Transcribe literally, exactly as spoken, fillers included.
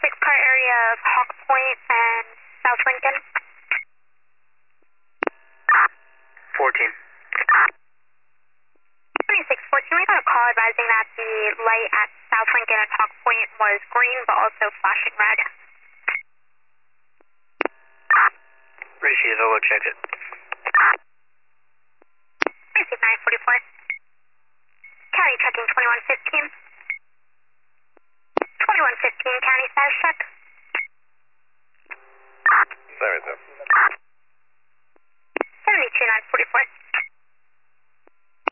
twenty-six car area of Hawk Point and South Lincoln. fourteen. twenty-six fourteen, we got a call advising that the light at South Lincoln and Hawk Point was green but also flashing red. Receive, I will check it. Receive nine forty-four. County checking twenty-one fifteen. twenty-one fifteen, county status check. Sorry, sir.